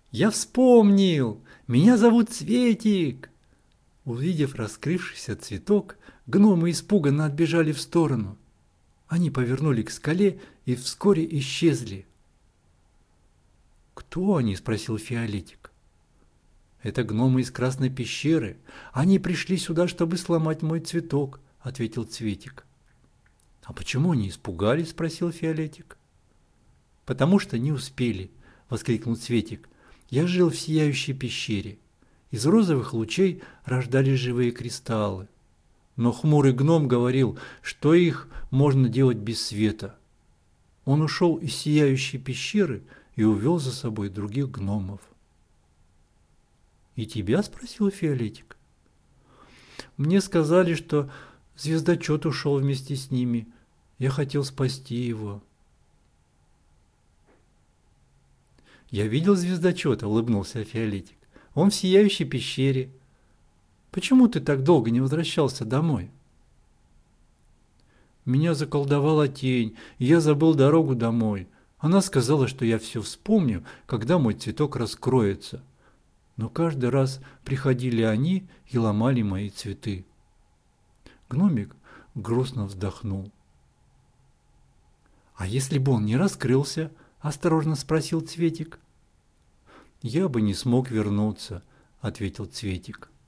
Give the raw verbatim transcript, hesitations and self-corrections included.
Я вспомнил! Меня зовут Цветик!» Увидев раскрывшийся цветок, гномы испуганно отбежали в сторону. Они повернули к скале и вскоре исчезли. «Кто они?» – спросил Фиолетик. «Это гномы из Красной пещеры. Они пришли сюда, чтобы сломать мой цветок», – ответил Цветик. «А почему они испугались?» – спросил Фиолетик. «Потому что не успели», – воскликнул Цветик. «Я жил в сияющей пещере. Из розовых лучей рождались живые кристаллы. Но хмурый гном говорил, что их можно делать без света. Он ушел из сияющей пещеры и увел за собой других гномов». «И тебя?» – спросил Фиолетик. «Мне сказали, что звездочет ушел вместе с ними. Я хотел спасти его». «Я видел звездочета», – улыбнулся Фиолетик. «Он в сияющей пещере. Почему ты так долго не возвращался домой?» «Меня заколдовала тень, и я забыл дорогу домой. Она сказала, что я все вспомню, когда мой цветок раскроется. Но каждый раз приходили они и ломали мои цветы». Гномик грустно вздохнул. «А если бы он не раскрылся?» – осторожно спросил Цветик. «Я бы не смог вернуться», – ответил Цветик.